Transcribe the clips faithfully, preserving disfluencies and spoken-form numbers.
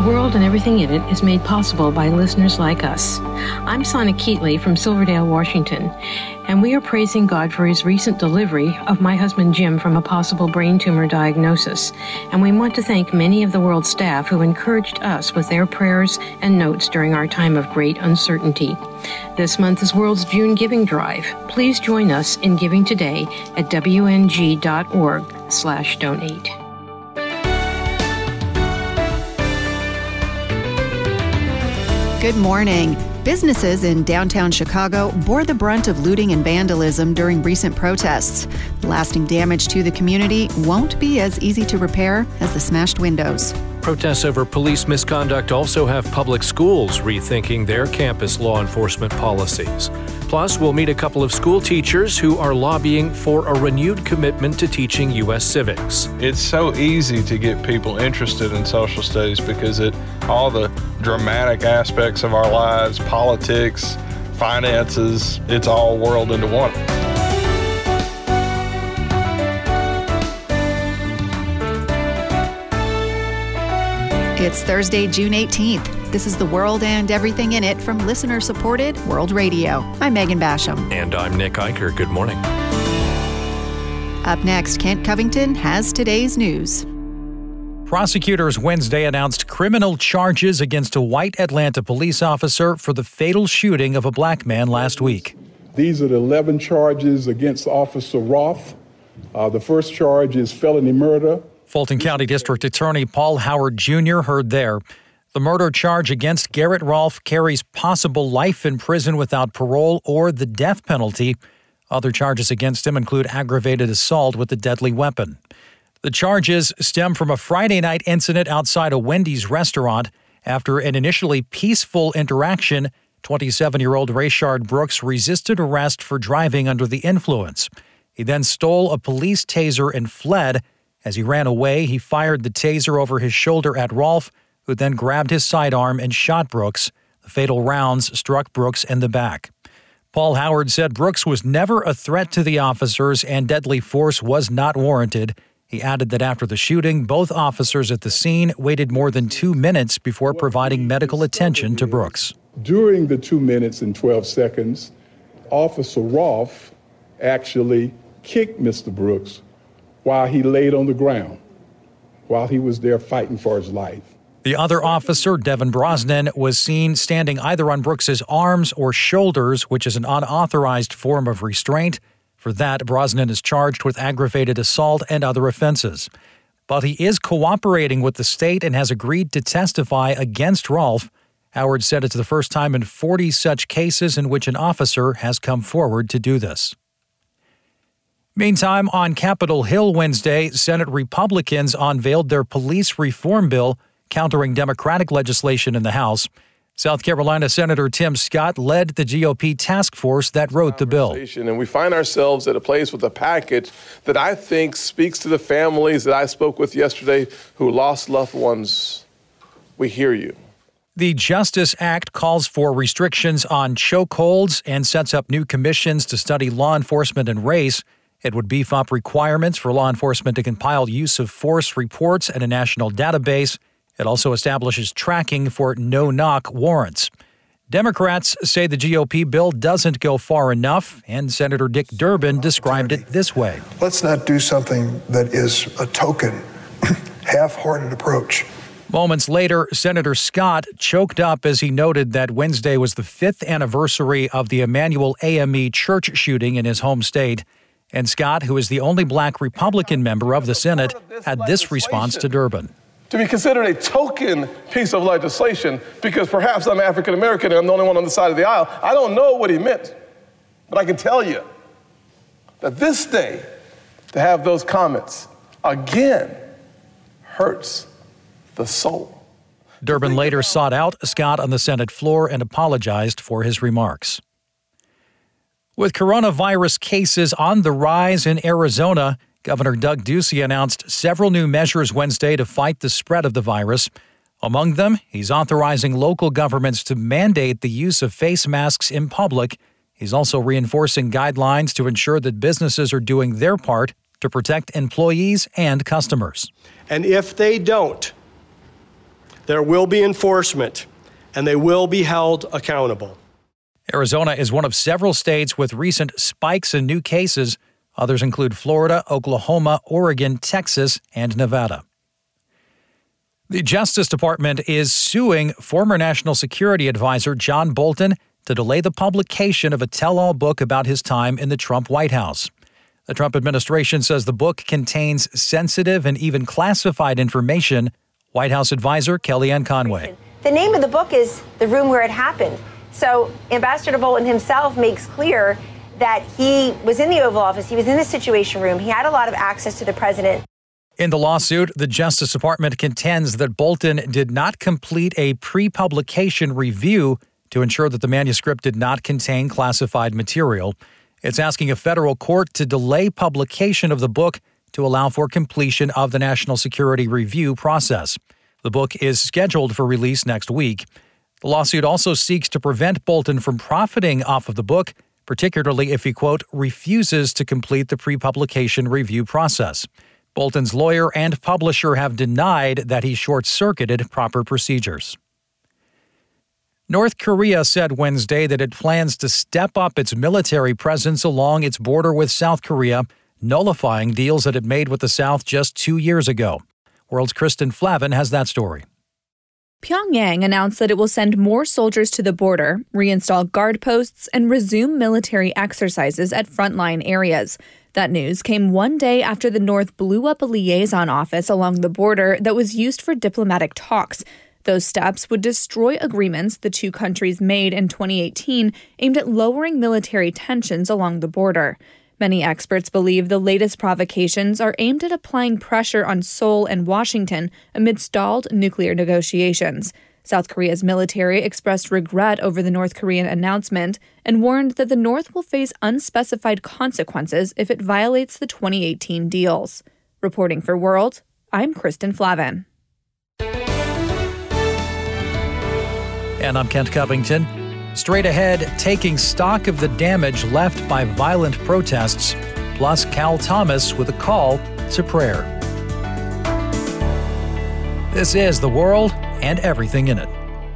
World and Everything in It is made possible by listeners like us. I'm Sana Keatley from Silverdale, Washington, and we are praising God for his recent delivery of my husband Jim from a possible brain tumor diagnosis. And we want to thank many of the World staff who encouraged us with their prayers and notes during our time of great uncertainty. This month is World's June Giving Drive. Please join us in giving today at W N G dot org slash donate. Good morning. Businesses in downtown Chicago bore the brunt of looting and vandalism during recent protests. Lasting damage to the community won't be as easy to repair as the smashed windows. Protests over police misconduct also have public schools rethinking their campus law enforcement policies. Plus, we'll meet a couple of school teachers who are lobbying for a renewed commitment to teaching U S civics. It's so easy to get people interested in social studies because it all the dramatic aspects of our lives, politics, finances, it's all whirled into one. It's Thursday, June eighteenth. This is The World and Everything in It from listener-supported World Radio. I'm Megan Basham. And I'm Nick Eicher. Good morning. Up next, Kent Covington has today's news. Prosecutors Wednesday announced criminal charges against a white Atlanta police officer for the fatal shooting of a black man last week. These are the eleven charges against Officer Roth. Uh, the first charge is felony murder. Fulton County District Attorney Paul Howard Junior heard there. The murder charge against Garrett Rolfe carries possible life in prison without parole or the death penalty. Other charges against him include aggravated assault with a deadly weapon. The charges stem from a Friday night incident outside a Wendy's restaurant. After an initially peaceful interaction, twenty-seven-year-old Rayshard Brooks resisted arrest for driving under the influence. He then stole a police taser and fled. As he ran away, he fired the taser over his shoulder at Rolfe, who then grabbed his sidearm and shot Brooks. The fatal rounds struck Brooks in the back. Paul Howard said Brooks was never a threat to the officers and deadly force was not warranted. He added that after the shooting, both officers at the scene waited more than two minutes before providing medical attention to Brooks. During the two minutes and twelve seconds, Officer Rolfe actually kicked Mister Brooks while he laid on the ground, while he was there fighting for his life. The other officer, Devin Brosnan, was seen standing either on Brooks's arms or shoulders, which is an unauthorized form of restraint. For that, Brosnan is charged with aggravated assault and other offenses. But he is cooperating with the state and has agreed to testify against Rolfe. Howard said it's the first time in forty such cases in which an officer has come forward to do this. Meantime, on Capitol Hill Wednesday, Senate Republicans unveiled their police reform bill, countering Democratic legislation in the House. South Carolina Senator Tim Scott led the G O P task force that wrote the bill. And we find ourselves at a place with a package that I think speaks to the families that I spoke with yesterday who lost loved ones. We hear you. The Justice Act calls for restrictions on chokeholds and sets up new commissions to study law enforcement and race. It would beef up requirements for law enforcement to compile use of force reports at a national database. It also establishes tracking for no-knock warrants. Democrats say the G O P bill doesn't go far enough, and Senator Dick Durbin described it this way. Let's not do something that is a token, half-hearted approach. Moments later, Senator Scott choked up as he noted that Wednesday was the fifth anniversary of the Emmanuel A M E church shooting in his home state. And Scott, who is the only black Republican member of the Senate, had this response to Durbin. To be considered a token piece of legislation, because perhaps I'm African American and I'm the only one on the side of the aisle, I don't know what he meant. But I can tell you that this day, to have those comments again hurts the soul. Durbin later sought out Scott on the Senate floor and apologized for his remarks. With coronavirus cases on the rise in Arizona, Governor Doug Ducey announced several new measures Wednesday to fight the spread of the virus. Among them, he's authorizing local governments to mandate the use of face masks in public. He's also reinforcing guidelines to ensure that businesses are doing their part to protect employees and customers. And if they don't, There will be enforcement, and they will be held accountable. Arizona is one of several states with recent spikes in new cases. Others include Florida, Oklahoma, Oregon, Texas, and Nevada. The Justice Department is suing former National Security Advisor John Bolton to delay the publication of a tell-all book about his time in the Trump White House. The Trump administration says the book contains sensitive and even classified information. White House advisor Kellyanne Conway. The name of the book is The Room Where It Happened. So Ambassador Bolton himself makes clear that he was in the Oval Office, he was in the Situation Room, he had a lot of access to the president. In the lawsuit, the Justice Department contends that Bolton did not complete a pre-publication review to ensure that the manuscript did not contain classified material. It's asking a federal court to delay publication of the book to allow for completion of the national security review process. The book is scheduled for release next week. The lawsuit also seeks to prevent Bolton from profiting off of the book, particularly if he, quote, refuses to complete the pre-publication review process. Bolton's lawyer and publisher have denied that he short-circuited proper procedures. North Korea said Wednesday that it plans to step up its military presence along its border with South Korea, nullifying deals that it made with the South just two years ago. World's Kristen Flavin has that story. Pyongyang announced that it will send more soldiers to the border, reinstall guard posts, and resume military exercises at frontline areas. That news came one day after the North blew up a liaison office along the border that was used for diplomatic talks. Those steps would destroy agreements the two countries made in twenty eighteen aimed at lowering military tensions along the border. Many experts believe the latest provocations are aimed at applying pressure on Seoul and Washington amid stalled nuclear negotiations. South Korea's military expressed regret over the North Korean announcement and warned that the North will face unspecified consequences if it violates the twenty eighteen deals. Reporting for World, I'm Kristen Flavin. And I'm Kent Covington. Straight ahead, taking stock of the damage left by violent protests, plus Cal Thomas with a call to prayer. This is The World and Everything in It.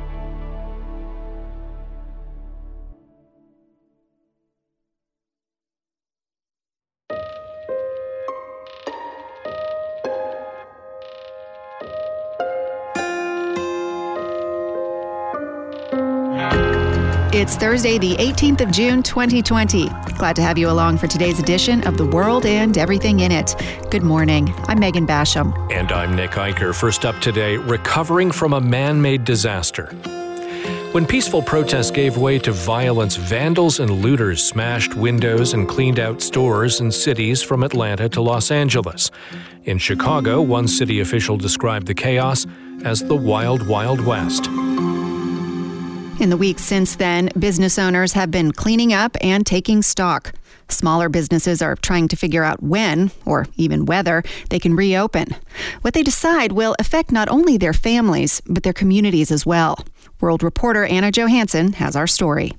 It's Thursday, the eighteenth of June, twenty twenty. Glad to have you along for today's edition of The World and Everything in It. Good morning. I'm Megan Basham. And I'm Nick Eicher. First up today, recovering from a man-made disaster. When peaceful protests gave way to violence, vandals and looters smashed windows and cleaned out stores in cities from Atlanta to Los Angeles. In Chicago, one city official described the chaos as the Wild Wild West. In the weeks since then, business owners have been cleaning up and taking stock. Smaller businesses are trying to figure out when, or even whether, they can reopen. What they decide will affect not only their families, but their communities as well. World reporter Anna Johansson has our story.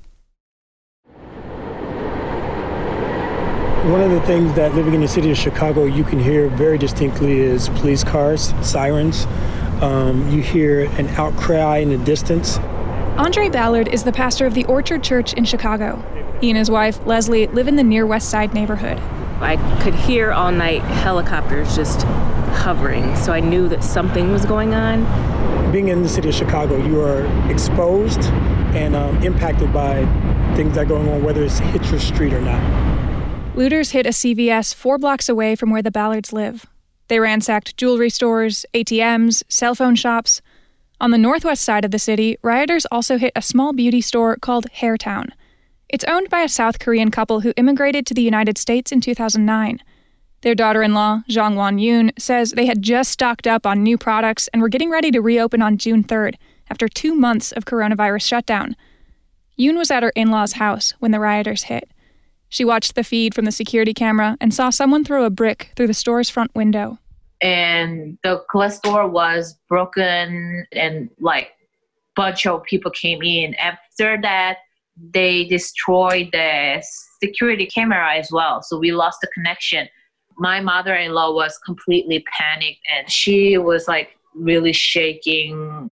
One of the things that living in the city of Chicago you can hear very distinctly is police cars, sirens. Um, you hear an outcry in the distance. Andre Ballard is the pastor of the Orchard Church in Chicago. He and his wife, Leslie, live in the near West Side neighborhood. I could hear all night helicopters just hovering, so I knew that something was going on. Being in the city of Chicago, you are exposed and um, impacted by things that are going on, whether it's hit your street or not. Looters hit a C V S four blocks away from where the Ballards live. They ransacked jewelry stores, A T Ms, cell phone shops. On the northwest side of the city, rioters also hit a small beauty store called Hairtown. It's owned by a South Korean couple who immigrated to the United States in two thousand nine. Their daughter-in-law, Jong Won-yoon, says they had just stocked up on new products and were getting ready to reopen on June third, after two months of coronavirus shutdown. Yoon was at her in-laws' house when the rioters hit. She watched the feed from the security camera and saw someone throw a brick through the store's front window. And the glass door was broken and like bunch of people came in. After that, they destroyed the security camera as well. So we lost the connection. My mother-in-law was completely panicked and she was like really shaking.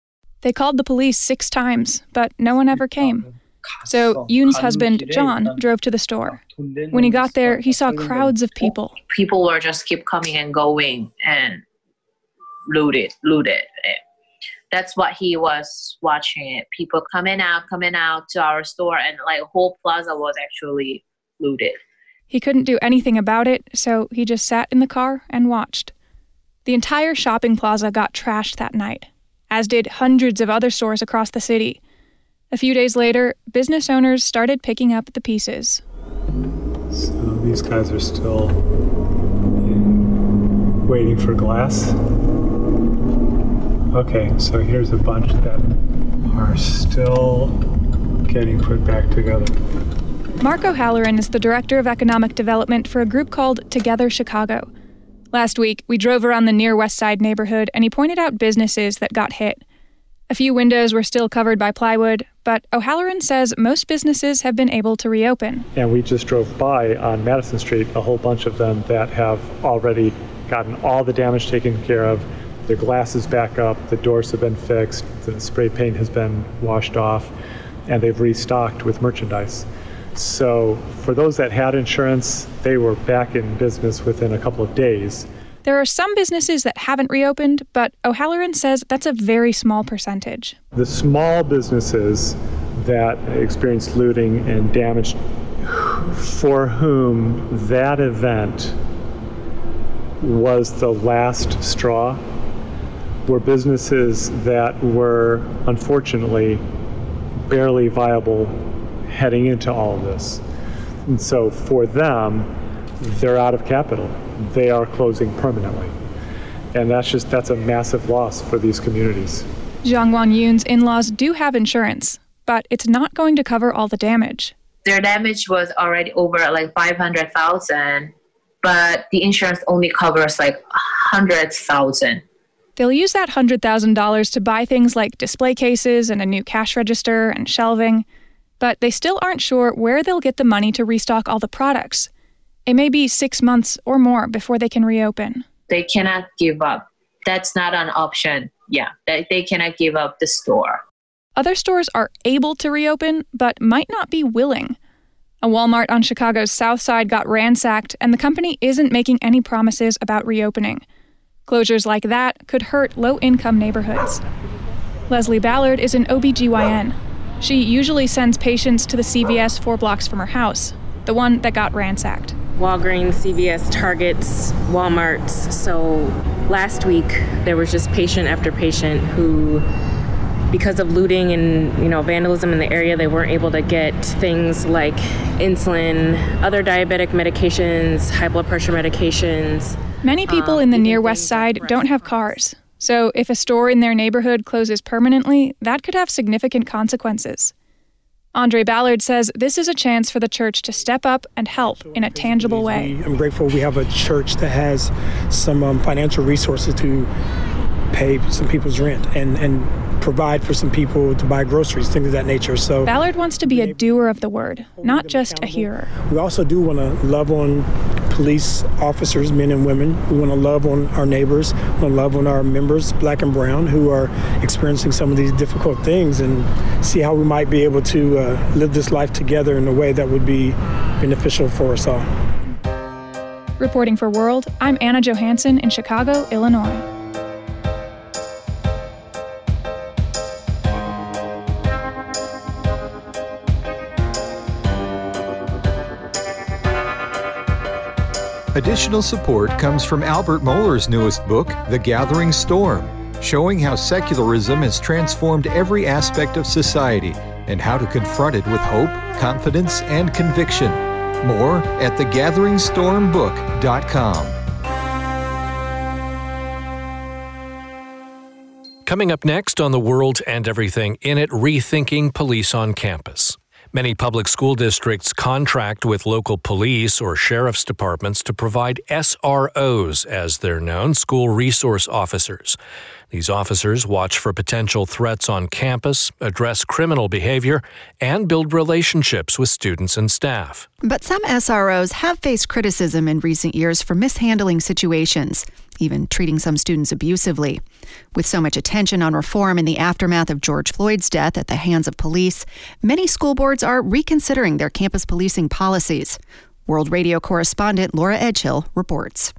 They called the police six times, but no one ever came. So Yoon's husband, John, drove to the store. When he got there, he saw crowds of people. People were just keep coming and going and looted, looted. That's what he was watching. People coming out, coming out to our store, and like whole plaza was actually looted. He couldn't do anything about it, so he just sat in the car and watched. The entire shopping plaza got trashed that night, as did hundreds of other stores across the city. A few days later, business owners started picking up the pieces. So these guys are still waiting for glass. Okay, so here's a bunch that are still getting put back together. Mark O'Halloran is the Director of Economic Development for a group called Together Chicago. Last week, we drove around the near West Side neighborhood and he pointed out businesses that got hit. A few windows were still covered by plywood, but O'Halloran says most businesses have been able to reopen. And we just drove by on Madison Street, a whole bunch of them that have already gotten all the damage taken care of. Their glass is back up, the doors have been fixed, the spray paint has been washed off, and they've restocked with merchandise. So for those that had insurance, they were back in business within a couple of days. There are some businesses that haven't reopened, but O'Halloran says that's a very small percentage. The small businesses that experienced looting and damage, for whom that event was the last straw, were businesses that were unfortunately barely viable heading into all of this. And so for them, they're out of capital. They are closing permanently. And that's just, that's a massive loss for these communities. Jongwon Yoon's in-laws do have insurance, but it's not going to cover all the damage. Their damage was already over like five hundred thousand, but the insurance only covers like one hundred thousand. They'll use that one hundred thousand dollars to buy things like display cases and a new cash register and shelving, but they still aren't sure where they'll get the money to restock all the products. It may be six months or more before they can reopen. They cannot give up. That's not an option. Yeah, they, they cannot give up the store. Other stores are able to reopen, but might not be willing. A Walmart on Chicago's South Side got ransacked, and the company isn't making any promises about reopening. Closures like that could hurt low-income neighborhoods. Leslie Ballard is an O B G Y N. She usually sends patients to the C V S four blocks from her house, the one that got ransacked. Walgreens, C V S, Targets, Walmarts. So last week, there was just patient after patient who, because of looting and, you know, vandalism in the area, they weren't able to get things like insulin, other diabetic medications, high blood pressure medications. Many people um, in the near West Side don't have cars. So if a store in their neighborhood closes permanently, that could have significant consequences. Andre Ballard says this is a chance for the church to step up and help in a tangible way. I'm grateful we have a church that has some um, financial resources to pay some people's rent and, and provide for some people to buy groceries, things of that nature. So Ballard wants to be a doer of the word, not just a hearer. We also do want to love on police officers, men and women. We want to love on our neighbors. We want to love on our members, black and brown, who are experiencing some of these difficult things, and see how we might be able to uh, live this life together in a way that would be beneficial for us all. Reporting for World, I'm Anna Johansson in Chicago, Illinois. Additional support comes from Albert Mohler's newest book, The Gathering Storm, showing how secularism has transformed every aspect of society and how to confront it with hope, confidence, and conviction. More at the gathering storm book dot com. Coming up next on The World and Everything in It, rethinking police on campus. Many public school districts contract with local police or sheriff's departments to provide S R Os, as they're known, school resource officers. These officers watch for potential threats on campus, address criminal behavior, and build relationships with students and staff. But some S R Os have faced criticism in recent years for mishandling situations. even treating some students abusively. With so much attention on reform in the aftermath of George Floyd's death at the hands of police, many school boards are reconsidering their campus policing policies. World Radio correspondent Laura Edgehill reports.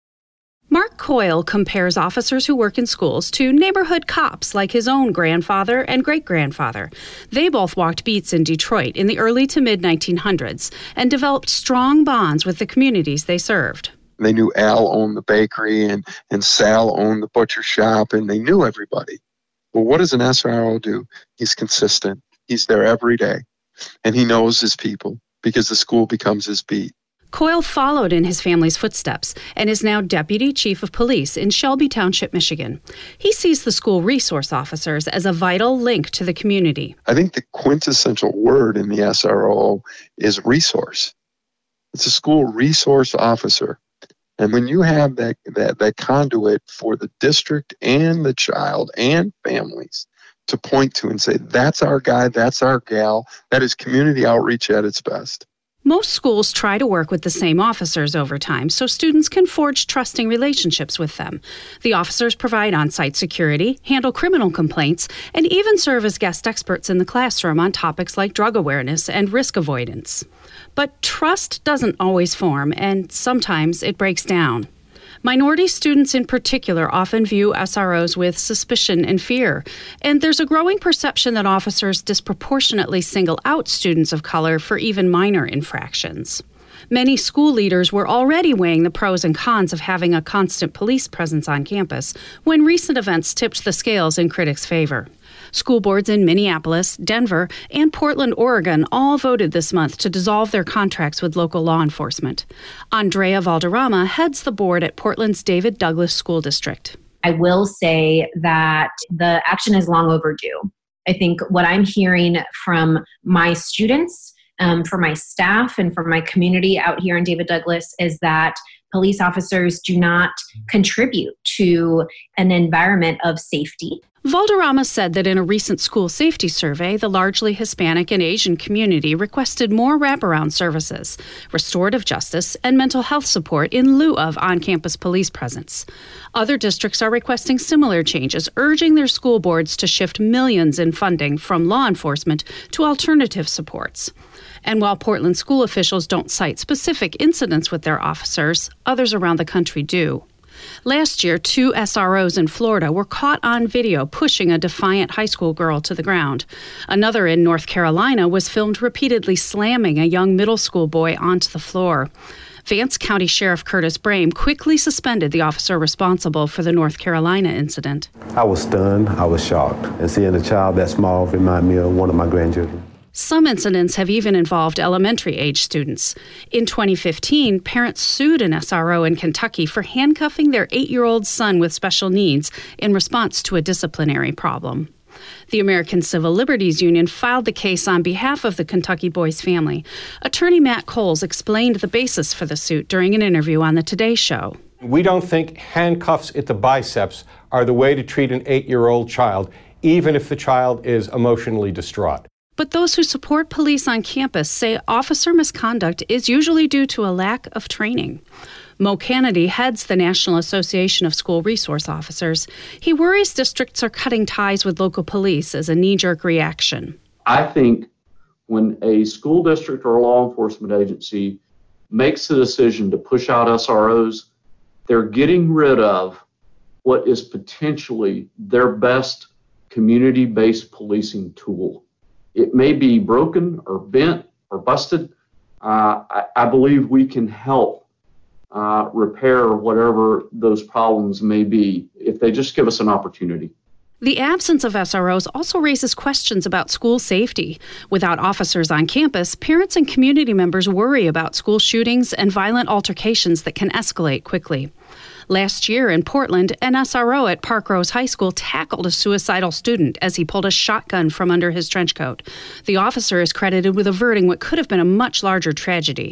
Mark Coyle compares officers who work in schools to neighborhood cops like his own grandfather and great-grandfather. They both walked beats in Detroit in the early to mid nineteen hundreds and developed strong bonds with the communities they served. They knew Al owned the bakery and, and Sal owned the butcher shop, and they knew everybody. Well, what does an S R O do? He's consistent. He's there every day, and he knows his people because the school becomes his beat. Coyle followed in his family's footsteps and is now Deputy Chief of Police in Shelby Township, Michigan. He sees the school resource officers as a vital link to the community. I think the quintessential word in the S R O is resource. It's a school resource officer. And when you have that, that, that conduit for the district and the child and families to point to and say, that's our guy, that's our gal, that is community outreach at its best. Most schools try to work with the same officers over time so students can forge trusting relationships with them. The officers provide on-site security, handle criminal complaints, and even serve as guest experts in the classroom on topics like drug awareness and risk avoidance. But trust doesn't always form, and sometimes it breaks down. Minority students in particular often view S R Os with suspicion and fear, and there's a growing perception that officers disproportionately single out students of color for even minor infractions. Many school leaders were already weighing the pros and cons of having a constant police presence on campus when recent events tipped the scales in critics' favor. School boards in Minneapolis, Denver, and Portland, Oregon all voted this month to dissolve their contracts with local law enforcement. Andrea Valderrama heads the board at Portland's David Douglas School District. I will say that the action is long overdue. I think what I'm hearing from my students, um, from my staff, and from my community out here in David Douglas is that police officers do not contribute to an environment of safety. Valderrama said that in a recent school safety survey, the largely Hispanic and Asian community requested more wraparound services, restorative justice, and mental health support in lieu of on-campus police presence. Other districts are requesting similar changes, urging their school boards to shift millions in funding from law enforcement to alternative supports. And while Portland school officials don't cite specific incidents with their officers, others around the country do. Last year, two S R Os in Florida were caught on video pushing a defiant high school girl to the ground. Another in North Carolina was filmed repeatedly slamming a young middle school boy onto the floor. Vance County Sheriff Curtis Brame quickly suspended the officer responsible for the North Carolina incident. I was stunned. I was shocked. And seeing a child that small reminded me of one of my grandchildren. Some incidents have even involved elementary-age students. In twenty fifteen, parents sued an S R O in Kentucky for handcuffing their eight-year-old son with special needs in response to a disciplinary problem. The American Civil Liberties Union filed the case on behalf of the Kentucky boy's family. Attorney Matt Coles explained the basis for the suit during an interview on the Today Show. We don't think handcuffs at the biceps are the way to treat an eight-year-old child, even if the child is emotionally distraught. But those who support police on campus say officer misconduct is usually due to a lack of training. Mo Kennedy heads the National Association of School Resource Officers. He worries districts are cutting ties with local police as a knee-jerk reaction. I think when a school district or a law enforcement agency makes the decision to push out S R Os, they're getting rid of what is potentially their best community-based policing tool. It may be broken or bent or busted. Uh, I, I believe we can help uh, repair whatever those problems may be if they just give us an opportunity. The absence of S R Os also raises questions about school safety. Without officers on campus, parents and community members worry about school shootings and violent altercations that can escalate quickly. Last year in Portland, an S R O at Park Rose High School tackled a suicidal student as he pulled a shotgun from under his trench coat. The officer is credited with averting what could have been a much larger tragedy.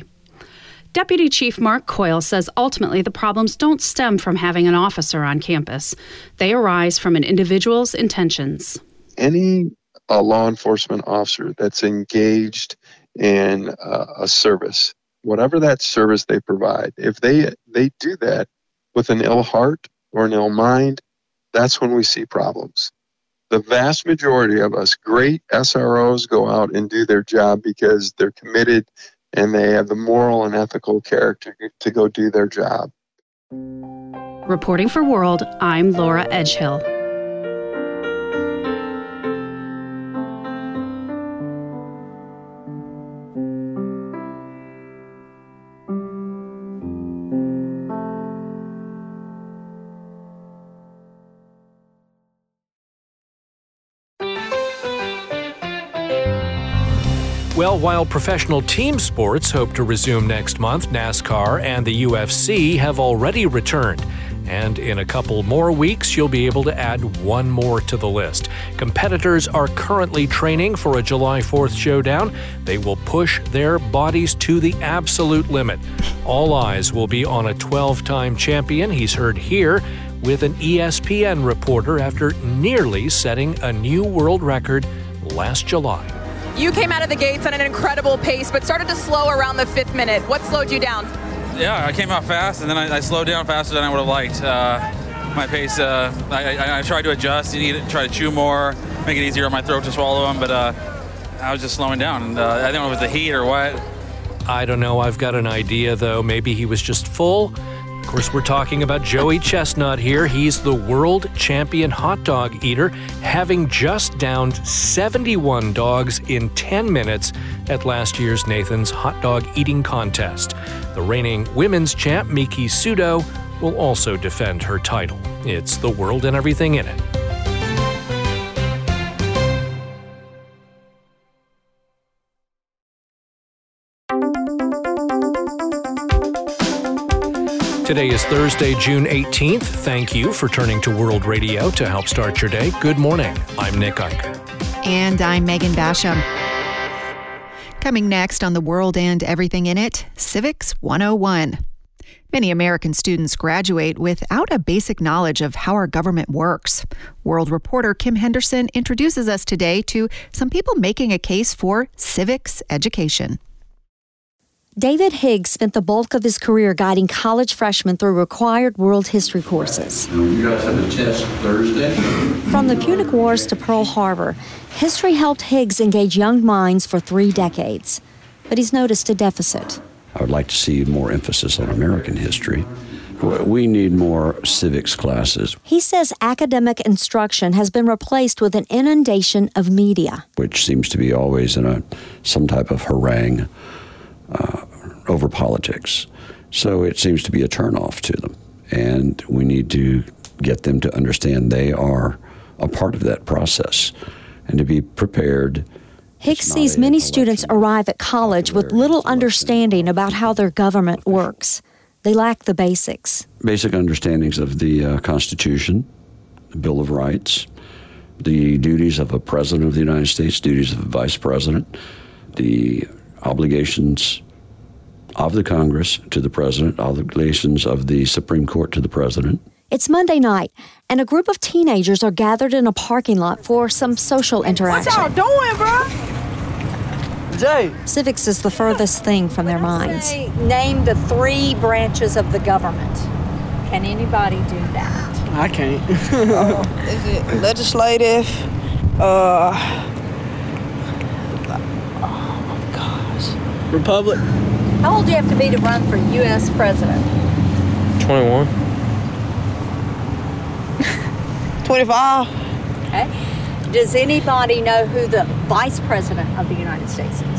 Deputy Chief Mark Coyle says ultimately the problems don't stem from having an officer on campus. They arise from an individual's intentions. Any uh, law enforcement officer that's engaged in uh, a service, whatever that service they provide, if they they do that with an ill heart or an ill mind, that's when we see problems. The vast majority of us, great S R Os, go out and do their job because they're committed and they have the moral and ethical character to go do their job. Reporting for World, I'm Laura Edgehill. Well, while professional team sports hope to resume next month, NASCAR and the U F C have already returned. And in a couple more weeks, you'll be able to add one more to the list. Competitors are currently training for a July fourth showdown. They will push their bodies to the absolute limit. All eyes will be on a twelve-time champion. He's heard here with an E S P N reporter after nearly setting a new world record last July. You came out of the gates at an incredible pace, but started to slow around the fifth minute. What slowed you down? Yeah, I came out fast, and then I, I slowed down faster than I would have liked. Uh, my pace, uh, I, I, I tried to adjust, eat, try to chew more, make it easier on my throat to swallow them, but uh, I was just slowing down. And uh, I don't know if it was the heat or what. I don't know. I've got an idea, though. Maybe he was just full. Of course, we're talking about Joey Chestnut here. He's the world champion hot dog eater, having just downed seventy-one dogs in ten minutes at last year's Nathan's Hot Dog Eating Contest. The reigning women's champ, Miki Sudo, will also defend her title. It's the world and everything in it. Today is Thursday, June eighteenth. Thank you for turning to World Radio to help start your day. Good morning. I'm Nick Ike. And I'm Megan Basham. Coming next on The World and Everything in It, Civics one oh one. Many American students graduate without a basic knowledge of how our government works. World reporter Kim Henderson introduces us today to some people making a case for civics education. David Higgs spent the bulk of his career guiding college freshmen through required world history courses. You guys have a test Thursday? From the Punic Wars to Pearl Harbor, history helped Higgs engage young minds for three decades. But he's noticed a deficit. I would like to see more emphasis on American history. We need more civics classes. He says academic instruction has been replaced with an inundation of media, which seems to be always in a some type of harangue Uh, over politics. So it seems to be a turnoff to them. And we need to get them to understand they are a part of that process and to be prepared. Higgs sees many students arrive at college with little understanding about how their government works. They lack the basics. Basic understandings of the uh, Constitution, the Bill of Rights, the duties of a president of the United States, duties of a vice president, the obligations of the Congress to the president, obligations of the Supreme Court to the president. It's Monday night, and a group of teenagers are gathered in a parking lot for some social interaction. What y'all doing, bro? Jay. Civics is the furthest thing from their minds. Name the three branches of the government. Can anybody do that? I can't. uh, is it legislative? Uh... Republic. How old do you have to be to run for U S president? twenty-one. twenty-five. Okay. Does anybody know who the vice president of the United States is?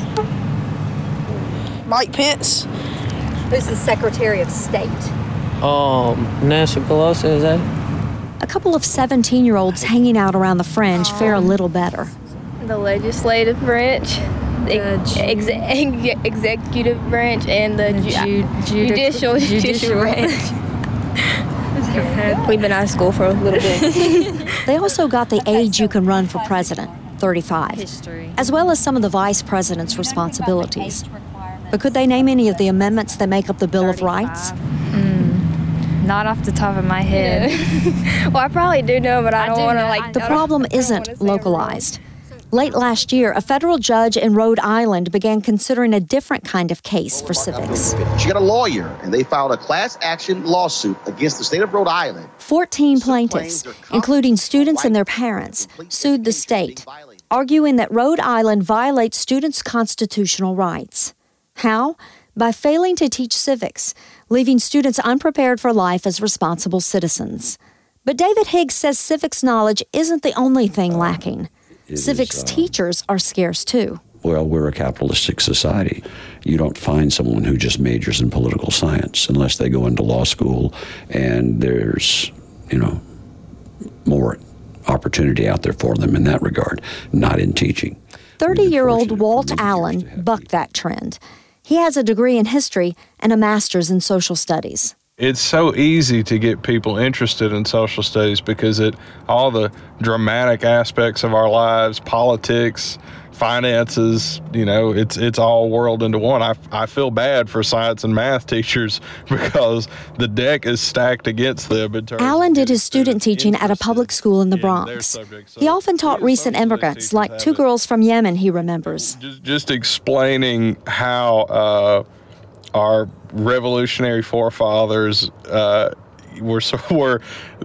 Mike Pence. Who's the Secretary of State? Um, Nancy Pelosi, is that? A couple of seventeen-year-olds hanging out around the fringe um, fare a little better. The legislative branch. The ex- ex- executive branch and the, the ju- ju- judicial, judicial branch. We've been out of school for a little bit. They also got the age you can run for president, thirty-five, History. As well as some of the vice president's responsibilities. But could they name any of the amendments that make up the Bill of Rights? Mm, not off the top of my head. Yeah. Well, I probably do know, but I, I don't want to like. The problem isn't localized. Late last year, a federal judge in Rhode Island began considering a different kind of case for civics. She got a lawyer, and they filed a class action lawsuit against the state of Rhode Island. fourteen plaintiffs, including students and their parents, sued the state, arguing that Rhode Island violates students' constitutional rights. How? By failing to teach civics, leaving students unprepared for life as responsible citizens. But David Higgs says civics knowledge isn't the only thing lacking. It Civics is, uh, teachers are scarce, too. Well, we're a capitalistic society. You don't find someone who just majors in political science unless they go into law school and there's, you know, more opportunity out there for them in that regard, not in teaching. thirty-year-old Walt Allen bucked that trend. He has a degree in history and a master's in social studies. It's so easy to get people interested in social studies because it all the dramatic aspects of our lives, politics, finances, you know, it's it's all whirled into one. I, I feel bad for science and math teachers because the deck is stacked against them. In terms Allen did his student teaching at a public school in the Bronx. He often taught recent immigrants, like two girls from Yemen he remembers. Just, just explaining how uh, our revolutionary forefathers uh, were were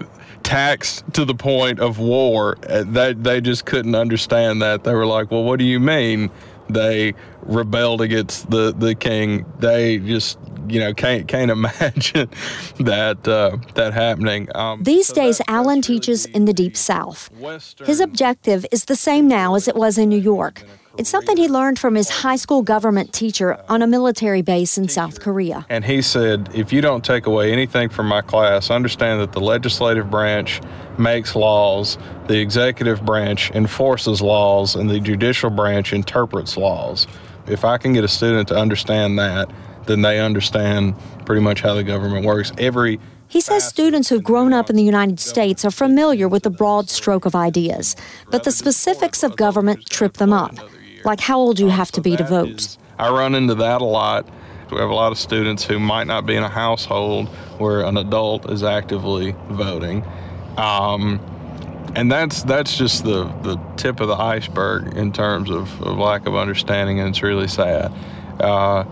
taxed to the point of war. They they just couldn't understand that. They were like, well, what do you mean they rebelled against the, the king? They just, you know, can't can't imagine that uh, that happening. Um, These days, Allen teaches in the Deep South. His objective is the same now as it was in New York. It's something he learned from his high school government teacher on a military base in South Korea. And he said, if you don't take away anything from my class, understand that the legislative branch makes laws, the executive branch enforces laws, and the judicial branch interprets laws. If I can get a student to understand that, then they understand pretty much how the government works. Every He says students who've grown up in the United States are familiar with the broad stroke of ideas, but the specifics of government trip them up, like how old you have to be to vote. I run into that a lot. We have a lot of students who might not be in a household where an adult is actively voting. Um, and that's that's just the, the tip of the iceberg in terms of, of lack of understanding, and it's really sad. Uh,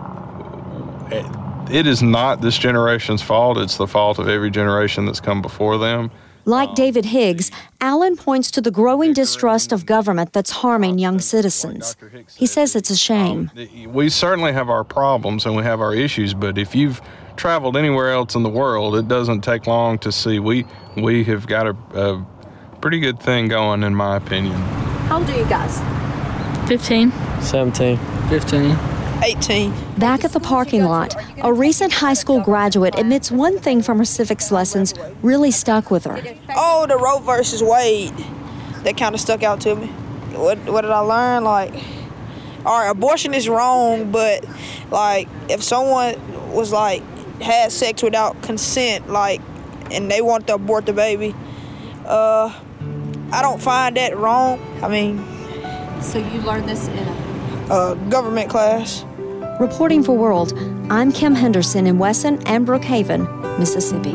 it, it is not this generation's fault. It's the fault of every generation that's come before them. Like David Higgs, Allen points to the growing distrust of government that's harming young citizens. He says it's a shame. We certainly have our problems and we have our issues, but if you've traveled anywhere else in the world, it doesn't take long to see we we have got a, a pretty good thing going, in my opinion. How old are you guys? fifteen. seventeen. fifteen. eighteen. Back at the parking lot, a recent high school graduate admits one thing from her civics lessons really stuck with her. Oh, the Roe versus Wade. That kind of stuck out to me. What, what did I learn? Like, all right, abortion is wrong, but, like, if someone was, like, had sex without consent, like, and they want to abort the baby, uh, I don't find that wrong. I mean... So you learned this in a... Uh, government class. Reporting for World, I'm Kim Henderson in Wesson and Brookhaven, Mississippi.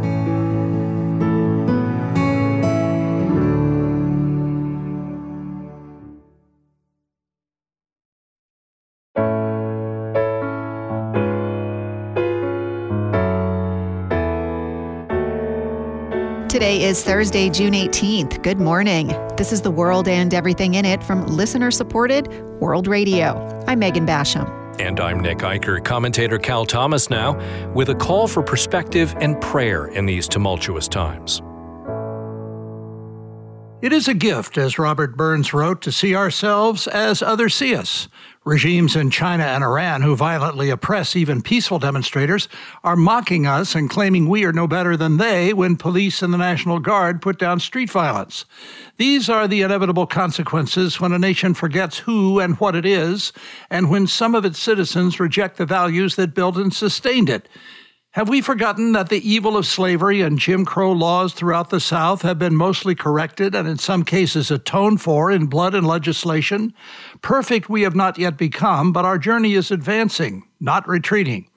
Today is Thursday, June eighteenth. Good morning. This is The World and Everything in It from listener-supported World Radio. I'm Megan Basham. And I'm Nick Eicher. Commentator Cal Thomas now with a call for perspective and prayer in these tumultuous times. It is a gift, as Robert Burns wrote, to see ourselves as others see us. Regimes in China and Iran who violently oppress even peaceful demonstrators are mocking us and claiming we are no better than they when police and the National Guard put down street violence. These are the inevitable consequences when a nation forgets who and what it is, and when some of its citizens reject the values that built and sustained it. Have we forgotten that the evil of slavery and Jim Crow laws throughout the South have been mostly corrected and in some cases atoned for in blood and legislation? Perfect we have not yet become, but our journey is advancing, not retreating.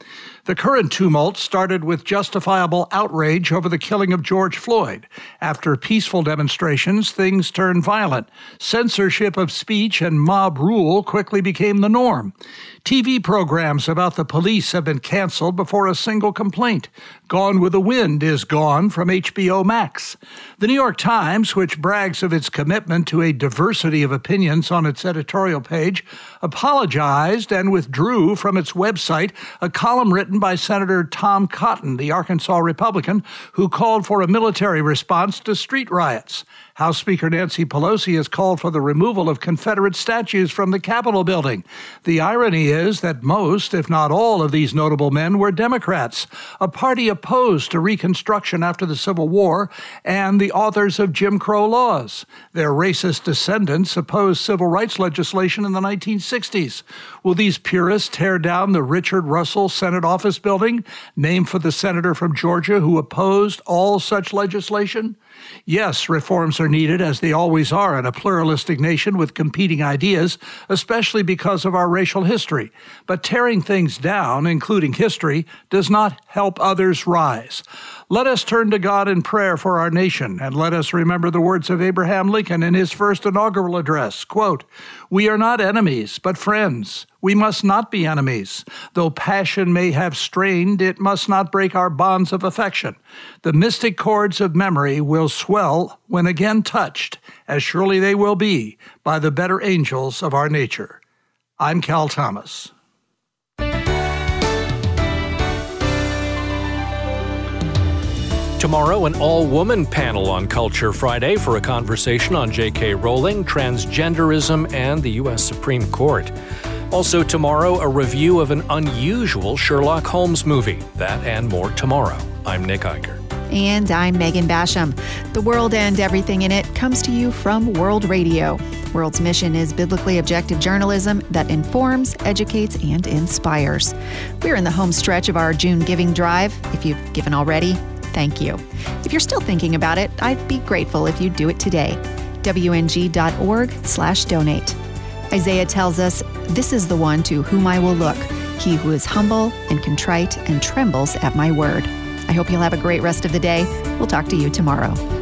The current tumult started with justifiable outrage over the killing of George Floyd. After peaceful demonstrations, things turned violent. Censorship of speech and mob rule quickly became the norm. T V programs about the police have been canceled before a single complaint. Gone with the Wind is gone from H B O Max. The New York Times, which brags of its commitment to a diversity of opinions on its editorial page, apologized and withdrew from its website a column written by Senator Tom Cotton, the Arkansas Republican, who called for a military response to street riots. House Speaker Nancy Pelosi has called for the removal of Confederate statues from the Capitol building. The irony is that most, if not all, of these notable men were Democrats, a party opposed to Reconstruction after the Civil War and the authors of Jim Crow laws. Their racist descendants opposed civil rights legislation in the nineteen sixties. Will these purists tear down the Richard Russell Senate Office Building, named for the senator from Georgia who opposed all such legislation? Yes, reforms are needed, as they always are in a pluralistic nation with competing ideas, especially because of our racial history. But tearing things down, including history, does not help others rise. Let us turn to God in prayer for our nation, and let us remember the words of Abraham Lincoln in his first inaugural address, quote, "We are not enemies, but friends. We must not be enemies. Though passion may have strained, it must not break our bonds of affection. The mystic chords of memory will swell when again touched, as surely they will be, by the better angels of our nature." I'm Cal Thomas. Tomorrow, an all-woman panel on Culture Friday for a conversation on J K Rowling, transgenderism, and the U S Supreme Court. Also tomorrow, a review of an unusual Sherlock Holmes movie. That and more tomorrow. I'm Nick Eicher. And I'm Megan Basham. The World and Everything in It comes to you from World Radio. World's mission is biblically objective journalism that informs, educates, and inspires. We're in the home stretch of our June giving drive. If you've given already, thank you. If you're still thinking about it, I'd be grateful if you'd do it today. W N G dot org slash donate. Isaiah tells us, "This is the one to whom I will look, he who is humble and contrite and trembles at my word." I hope you'll have a great rest of the day. We'll talk to you tomorrow.